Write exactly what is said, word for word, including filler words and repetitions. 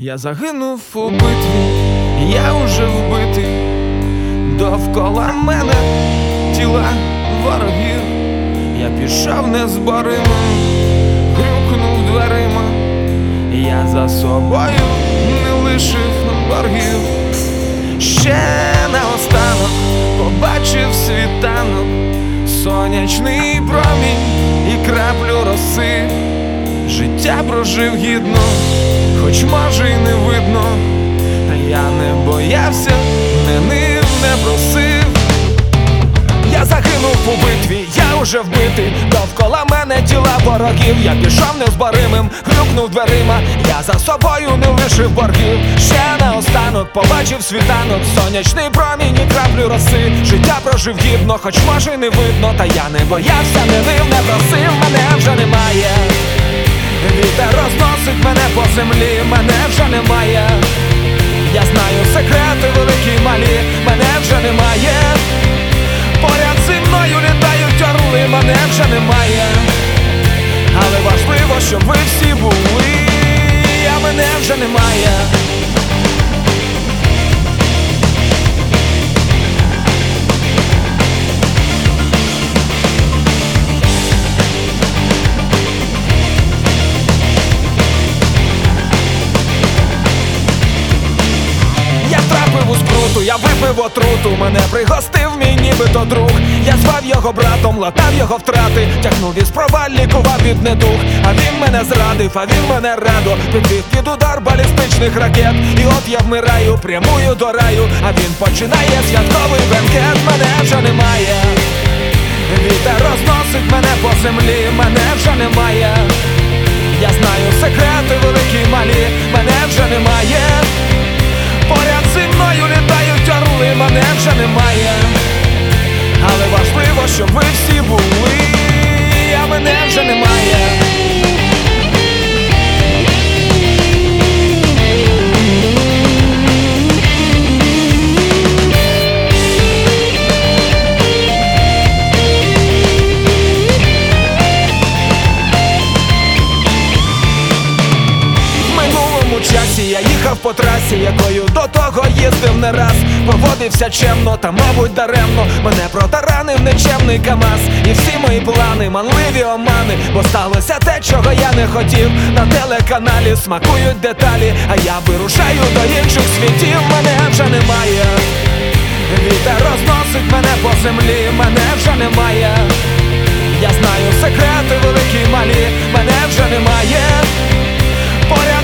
Я загинув у битві, я уже вбитий, довкола мене тіла ворогів. Я пішов незборима, грюкнув дверима, я за собою не лишив боргів. Ще наостанок побачив світанок, сонячний промінь і краплю роси. Життя прожив гідно, хоч може й не видно, та я не боявся, не нив, не просив. Я загинув у битві, я уже вбитий, довкола мене тіла ворогів. Я пішов незборимим, грюкнув дверима, я за собою не лишив боргів. Ще наостанок побачив світанок, сонячний промінь і краплю роси. Життя прожив гідно, хоч може й не видно, та я не боявся, не нив, не просив. Мене вже немає, вітер розносить мене по землі, мене вже немає. Я знаю секрети великі й малі, мене вже немає. Поряд зі мною літають орли, мене вже немає. Але важливо, щоб ви всі були, а мене вже немає. Я випив отруту, мене пригостив мій нібито друг. Я звав його братом, латав його втрати, тягнув із проваль, лікував від недуг. А він мене зрадив, а він мене радо підвів під удар балістичних ракет. І от я вмираю, прямую до раю, а він починає святковий бенкет. Мене вже немає, вітер розносить мене по землі, мене вже немає. Я знаю секрети великі й малі, мене вже немає. Поряд зі мною літають орли, мене вже немає. Але важливо, щоб ви всі були, а мене вже немає. Я їхав по трасі, якою до того їздив не раз. Поводився чемно, та мабуть даремно мене протаранив нечемний КамАЗ. І всі мої плани, манливі омани, бо сталося те, чого я не хотів. На телеканалі смакують деталі, а я вирушаю до інших світів. Мене вже немає, вітер розносить мене по землі, мене вже немає. Я знаю секрети великі й малі, мене вже немає. Поряд